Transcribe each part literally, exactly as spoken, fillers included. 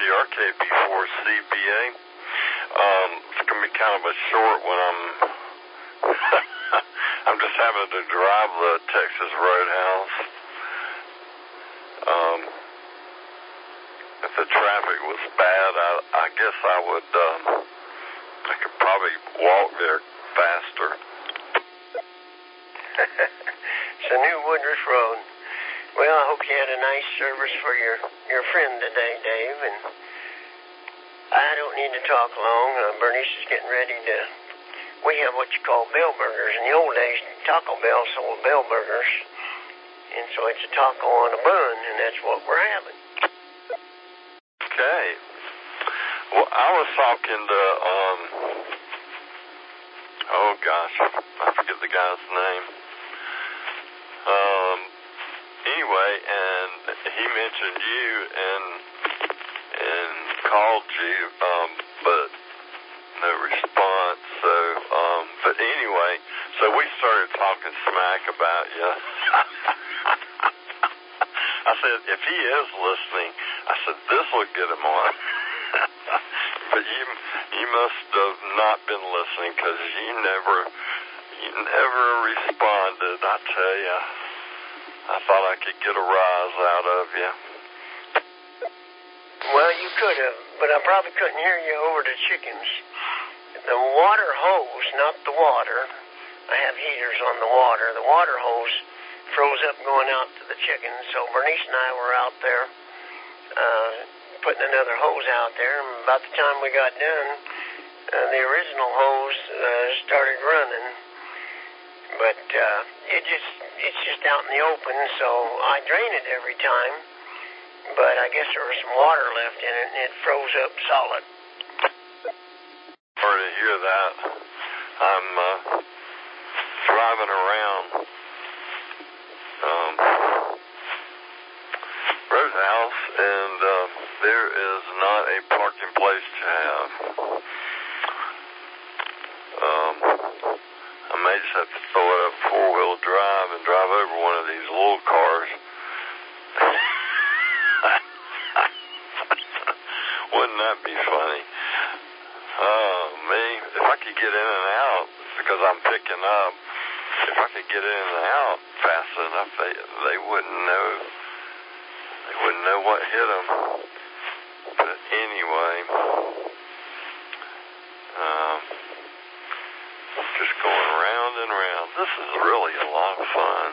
R K B four C B A. Um, it's going to be kind of a short one. I'm, I'm just having to drive the Texas Roadhouse. Um, if the traffic was bad, I, I guess I would, um, I could probably walk there faster. It's a new Woodruff Road. Well, I hope you had a nice service for your, your friend today, Dave, and I don't need to talk long. Uh, Bernice is getting ready to, we have what you call bell burgers. In the old days, Taco Bell sold bell burgers, and so it's a taco on a bun, and that's what we're having. Okay. Well, I was talking to, um, oh gosh, I forget the guy's name. Um, anyway, and he mentioned you and, and called you, um, but no response, so, um, but anyway, so we started talking smack about you. I said, if he is listening, I said, this will get him on. But you, you must have not been listening, because you never, you never responded. I tell you, I thought I could get a rise out of you. Well, you could have, but I probably couldn't hear you over the chickens. The water hose, not the water. I have heaters on the water. The water hose froze up going out to the chickens, so Bernice and I were out there uh, putting another hose out there, and about the time we got done, uh, the original hose uh, started running, but uh, it just it's just out in the open, so I drain it every time, but I guess there was some water left in it, and it froze up solid. Sorry to hear that. I'm uh, driving around um, Roadhouse, and uh, there is not a parking place to have. Um, I may just have to throw it up four-wheel drive and drive over one of these little cars. Wouldn't that be funny? Oh, me, if I could get in and out, because I'm picking up, if I could get in and out fast enough, they they wouldn't know, they wouldn't know what hit them. But anyway, um, just going round and round. This is really a lot of fun.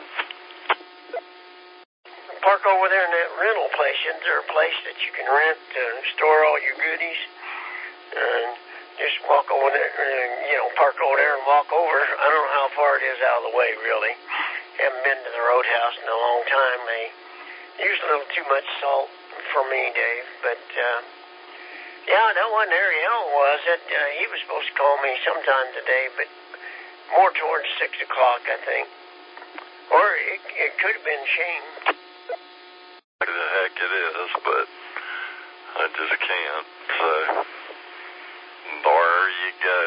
Park over there in that rental place. Isn't there a place that you can rent to store all your goodies? And just walk over there, and, you know, park over there and walk over. I don't know how far it is out of the way, really. Haven't been to the Roadhouse in a long time. They use a little too much salt for me, Dave. But, uh, yeah, that wasn't Ariel, was it? Uh, he was supposed to call me sometime today, but more towards six o'clock, I think. Or it, it could have been Shane. The heck it is, but I just can't, so there you go.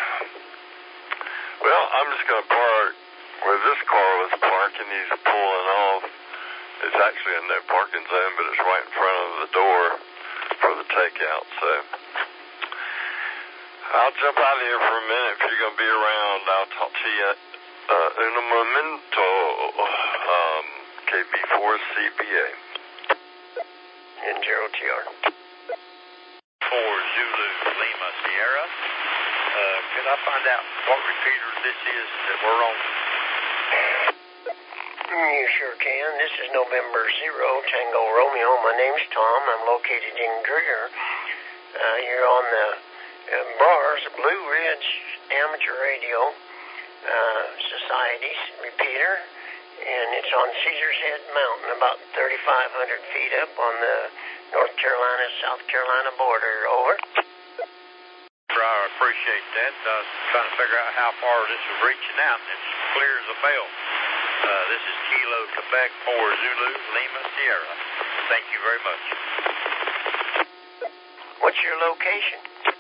Well, I'm just going to park where this car was parking. He's pulling off. It's actually a no parking zone, but it's right in front of the door for the takeout, so I'll jump out of here for a minute. If you're going to be around, I'll talk to you uh, in a momento. um, K B four C B A. And Gerald T R. For Zulu Lima Sierra. Uh, can I find out what repeater this is that we're on? You sure can. This is November Zero Tango Romeo. My name's Tom. I'm located in Greer. Uh, you're on the uh, bars, Blue Ridge Amateur Radio uh, Society's repeater, and it's on Caesar's Head Mountain, about thirty-five hundred feet up on the North Carolina, South Carolina border. Over. I appreciate that. I was trying to figure out how far this is reaching out. It's clear as a bell. Uh, this is Kilo Quebec for Zulu Lima Sierra. Thank you very much. What's your location?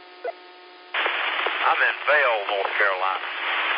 I'm in Vail, North Carolina.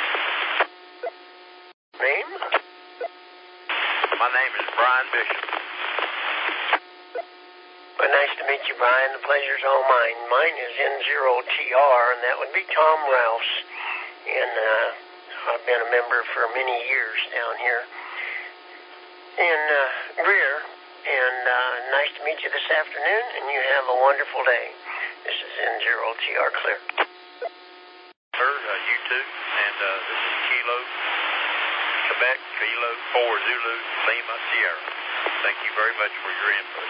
Name? My name is Brian Bishop. Well, nice to meet you, Brian. The pleasure's all mine. Mine is N zero T R, and that would be Tom Rouse. And uh, I've been a member for many years down here in uh, Greer. And uh, nice to meet you this afternoon, and you have a wonderful day. This is N zero T R Clear. Sir, uh, you too. And uh, this is Kilo, Quebec, Kilo, four Zulu, Lima, Sierra. Thank you very much for your input.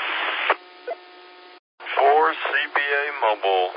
For C B A Mobile.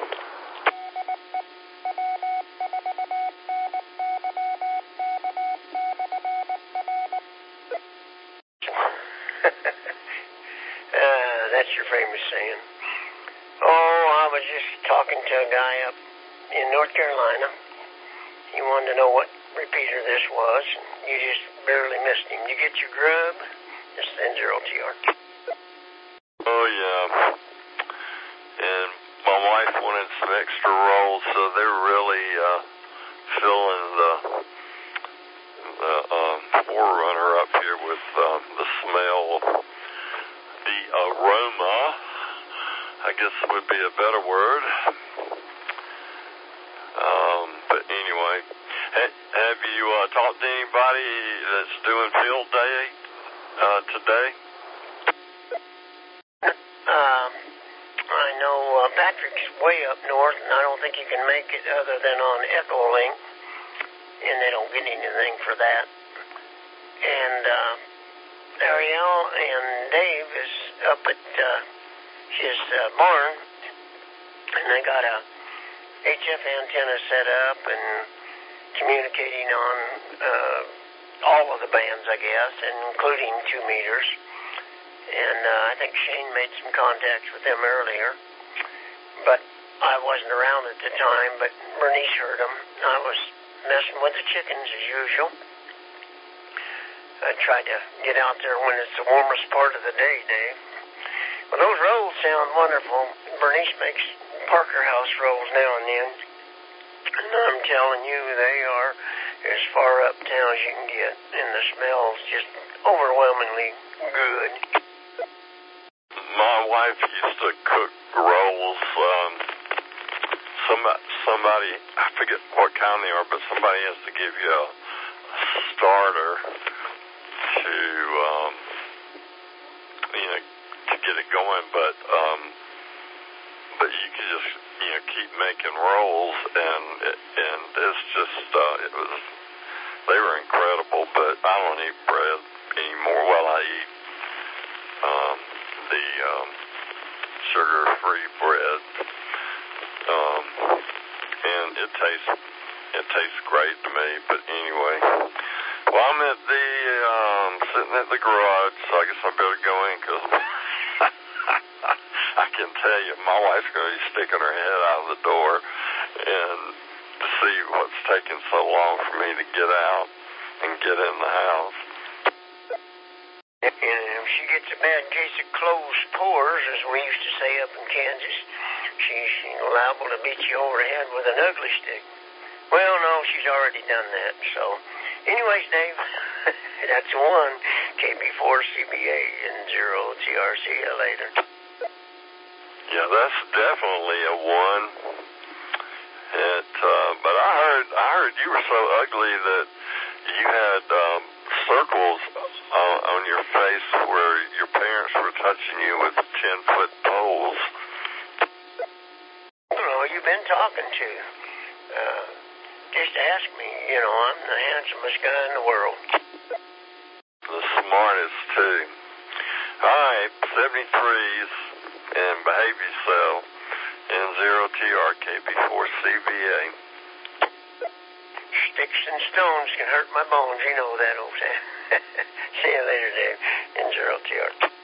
uh, that's your famous saying. Oh, I was just talking to a guy up in North Carolina. He wanted to know what repeater this was. You just barely missed him. You get your grub? This is N zero T R. Oh, yeah. And my wife wanted some extra rolls, so they're really uh, filling the, the um, forerunner up here with um, the smell, the aroma, I guess would be a better word. Um, but anyway, ha- have you uh, talked to anybody that's doing field day uh, today? Um, I know uh, Patrick's way up north, and I don't think you can make it other than on Echolink, and they don't get anything for that. And uh, Ariel and Dave is up at uh, his uh, barn, and they got a H F antenna set up and communicating on uh, all of the bands, I guess, including two meters. And uh, I think Shane made some contacts with them earlier, but I wasn't around at the time, but Bernice heard them. I was messing with the chickens as usual. I tried to get out there when it's the warmest part of the day, Dave. Well, those rolls sound wonderful. Bernice makes Parker House rolls now and then, and I'm telling you, they are as far uptown as you can get, and the smell's just overwhelmingly good. My wife used to cook rolls. Um, somebody, somebody, I forget what kind they are, but somebody has to give you a starter to, um, you know, to get it going. But, um, but you can just, you know, keep making rolls, and and it's just, uh, it was, they were incredible. But I don't eat bread anymore. Well, I eat. Um, the um, sugar-free bread, um, and it tastes it tastes great to me. But anyway, well, I'm at the um, sitting at the garage, so I guess I better go in because I can tell you my wife's going to be sticking her head out of the door and to see what's taking so long for me to get out and get in the house. And if she gets a bad case of closed pores, as we used to say up in Kansas, she's liable to beat you over the head with an ugly stick. Well, no, she's already done that. So, anyways, Dave, that's one. K B four C B A and zero T R. See you later. Yeah, that's definitely a one. It, uh, but I heard, I heard you were so ugly that you had um, circles uh, on your face where your parents were touching you with ten-foot poles. I don't know who you've been talking to. Uh, just ask me. You know, I'm the handsomest guy in the world. The smartest, too. All right, seventy-threes, and behave yourself. N zero T R K B four C B A. Sticks and stones can hurt my bones. You know that, old man. See you later, Dave. N zero T R.